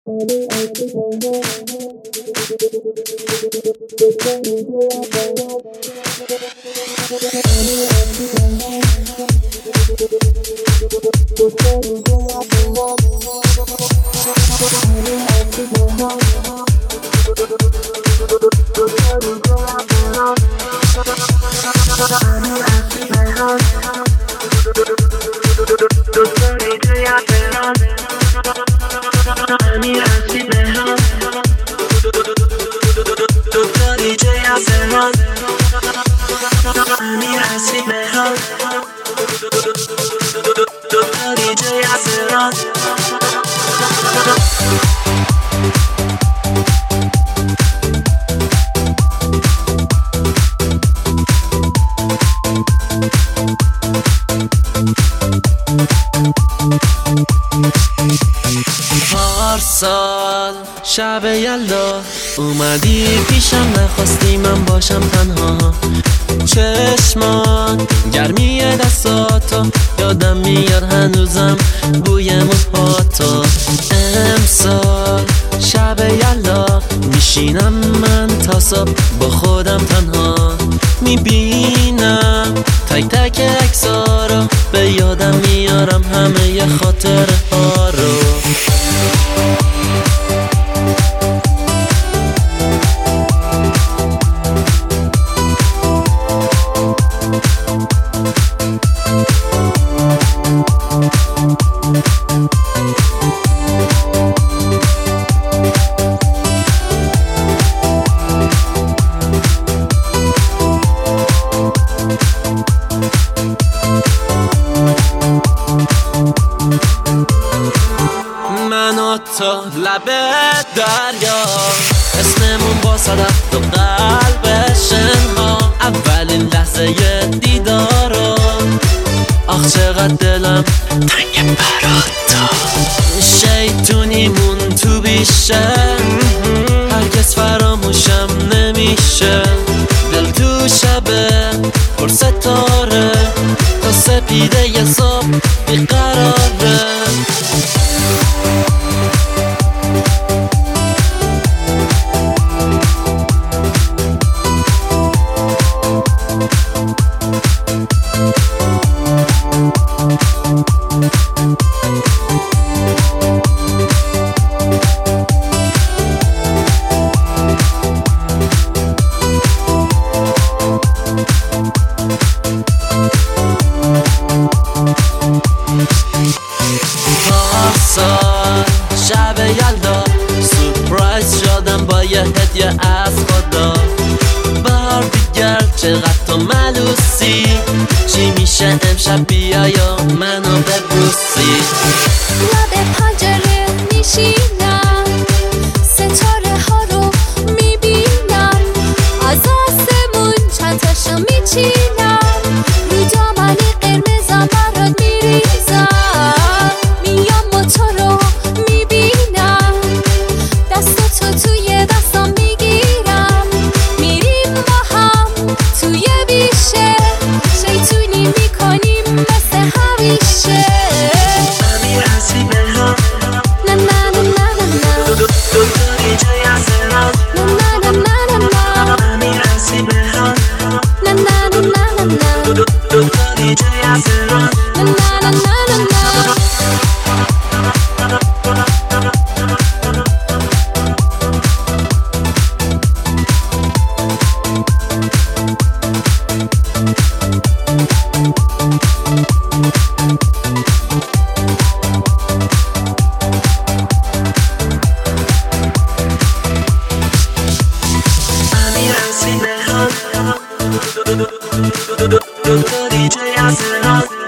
پارسال شب یلدا اومدی پیشم، نخواستی من باشم تنها. چشمان گرمی دستاتو یادم میاد، هنوزم بوی موهاتو. امسال شب یلدا میشینم من تا صبح با خودم تنها. میبینم تک تک عکس‌ها رو، به یادم میارم همه خاطره ها رو. من و تو لب دریا، اسممون با صدف تو قلب شنها. اولین لحظه دیدارو، آخ چقدر دلم تنگ برات تو. شیطونیمون تو بیشه، هرگز فراموشم نمیشه. دل تو شبه پر ستاره، تا سپیده ی صبح بیقراره. پارسال شب یلدا سورپرایز شدم با یه هدیه از خدا. بار دیگر چقدر تو ملوسی، چی میشه امشب بیای و منو ببوسی. لب پنجره میشینم، ستاره ها رو میبینم، از آسمون چند تاشو میچینم. رو دامن قرمزم برات میریزم، میام و تو رو میبینم، دستاتو توی دستام میگیرم. میریم با هم توی بیشه، شیطونی میکنیم مثل همیشه. امیر هستی بهم، نه نه نه نه نه، داری جای اصلا. نه نه نه نه نه، امیر هستی بهم، نه نه نه نه نه، داری جای اصلا. نه نه نه نه نه. امیر هستی بهم، داری جای اصلا.